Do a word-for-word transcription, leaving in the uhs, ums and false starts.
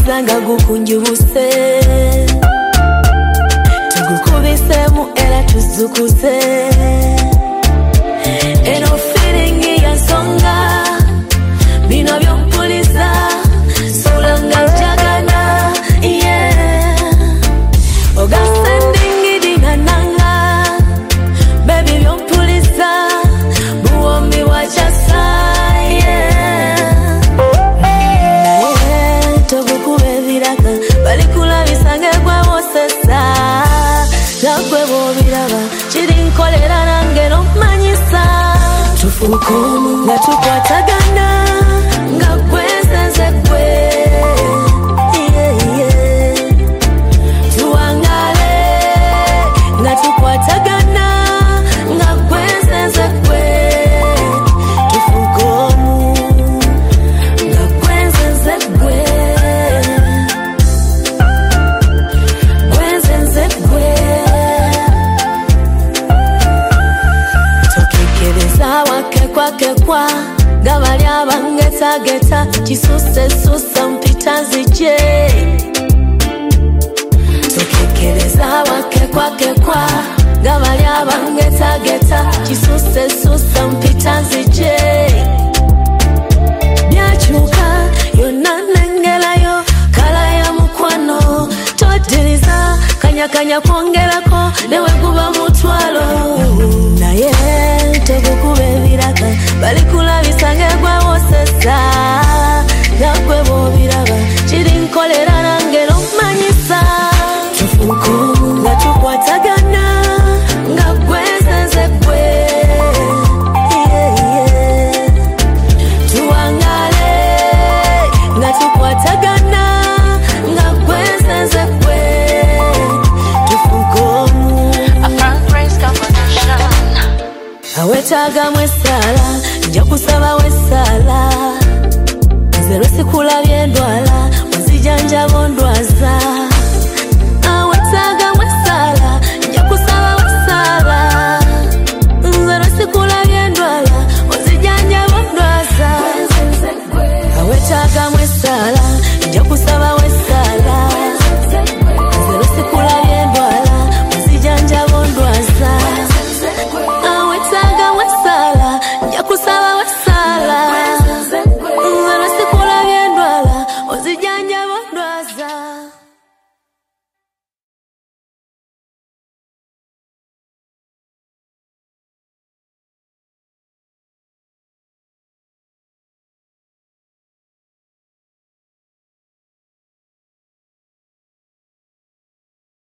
Zanga gukunjubuse tugukubisemu era tuzukuze eno feeling ya songa bino byompuliza sulanga jagana yeah ogasendingi dinananga baby byompuliza buombi wachasa balikula bisange kwa mosesa nakwe bobiraba chiri nkolera nange no manyisa tufuko nga tukwatagana nga kwezenze kwe yeah yeah tuangale nga tukwatagana nga kwezenze kwe tufuko nga kwezenze kwe kwake kwa gabali abangeta geta kisuse susa mpita zije tukikeleza wake kwake kwa gabali abangeta geta kisuse susa mpita zije byachuka yona nengelayo kala ya mukwano totiriza kanya kanya kongerako newe kuba mutwalo naye tegukubebiraka balikula bisange kwa wosesa nakwe bobiraba chiri nkolera nange no manyisa tufuko nga tukwatagana nga kwezenze kwe yeah yeah tuangale nga tukwatagana nga kwezenze kwe tufuko awetaga mwesala nja kusaba wesala zero sikula byendwala wazijanja bondwaza awetaga mwesala nja kusaba wesala zero sikula byendwala wazijanja bondwaza awetaga mwesala nja kusaba wesala zero sikula byendwala wazijanja bondwaza kusaba wasala zero sikula byendwala ozijanja bondwaza.